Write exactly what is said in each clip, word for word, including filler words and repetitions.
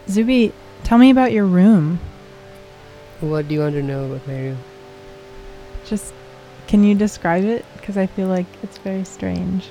Zuby, tell me about your room. What do you want to know about my room? Just, can you describe it? Because I feel like it's very strange.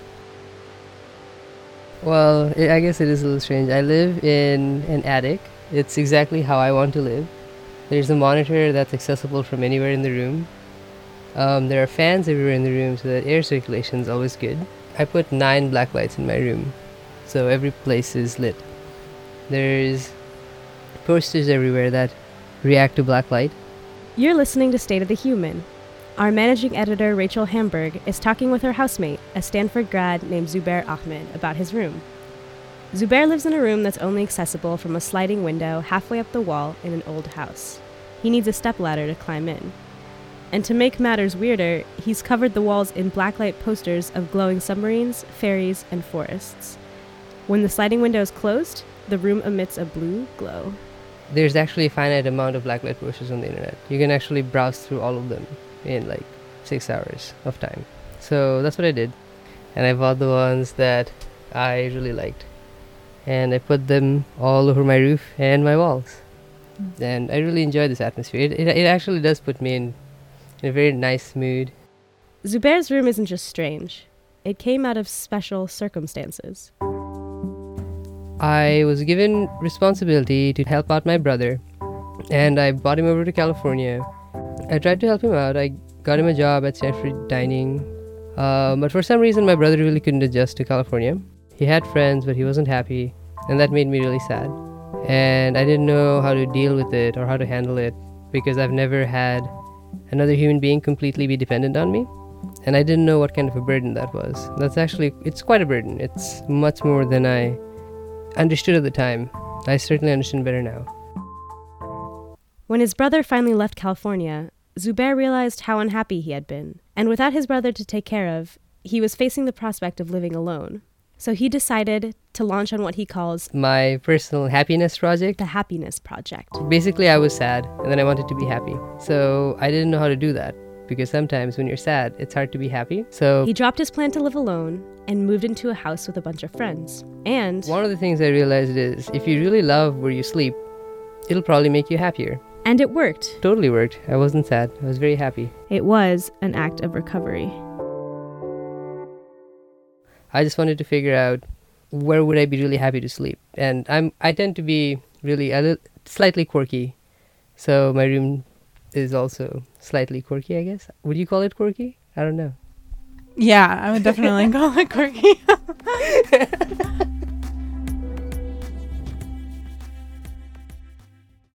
Well, I I guess it is a little strange. I live in an attic. It's exactly how I want to live. There's a monitor that's accessible from anywhere in the room. Um, there are fans everywhere in the room so that air circulation is always good. I put nine black lights in my room, so every place is lit. There's posters everywhere that react to black light. You're listening to State of the Human. Our managing editor, Rachel Hamburg, is talking with her housemate, a Stanford grad named Zubair Ahmed, about his room. Zubair lives in a room that's only accessible from a sliding window halfway up the wall in an old house. He needs a stepladder to climb in. And to make matters weirder, he's covered the walls in blacklight posters of glowing submarines, ferries, and forests. When the sliding window is closed, the room emits a blue glow. There's actually a finite amount of blacklight posters on the internet. You can actually browse through all of them in like six hours of time. So that's what I did. And I bought the ones that I really liked. And I put them all over my roof and my walls. Mm. And I really enjoy this atmosphere. It, it, it actually does put me in, in a very nice mood. Zubair's room isn't just strange. It came out of special circumstances. I was given responsibility to help out my brother, and I brought him over to California. I tried to help him out. I got him a job at Stanford Dining, uh, but for some reason my brother really couldn't adjust to California. He had friends, but he wasn't happy, and that made me really sad. And I didn't know how to deal with it or how to handle it because I've never had another human being completely be dependent on me. And I didn't know what kind of a burden that was. That's actually, it's quite a burden. It's much more than I understood at the time. I certainly understand better now. When his brother finally left California, Zubair realized how unhappy he had been. And without his brother to take care of, he was facing the prospect of living alone. So he decided to launch on what he calls my personal happiness project. The Happiness Project. Basically, I was sad, and then I wanted to be happy. So I didn't know how to do that, because sometimes when you're sad, it's hard to be happy. So he dropped his plan to live alone and moved into a house with a bunch of friends. And one of the things I realized is if you really love where you sleep, it'll probably make you happier. And it worked. Totally worked. I wasn't sad. I was very happy. It was an act of recovery. I just wanted to figure out where would I be really happy to sleep. And I'm I tend to be really a little, slightly quirky. So my room is also slightly quirky, I guess. Would you call it quirky? I don't know. Yeah, I would definitely call it quirky.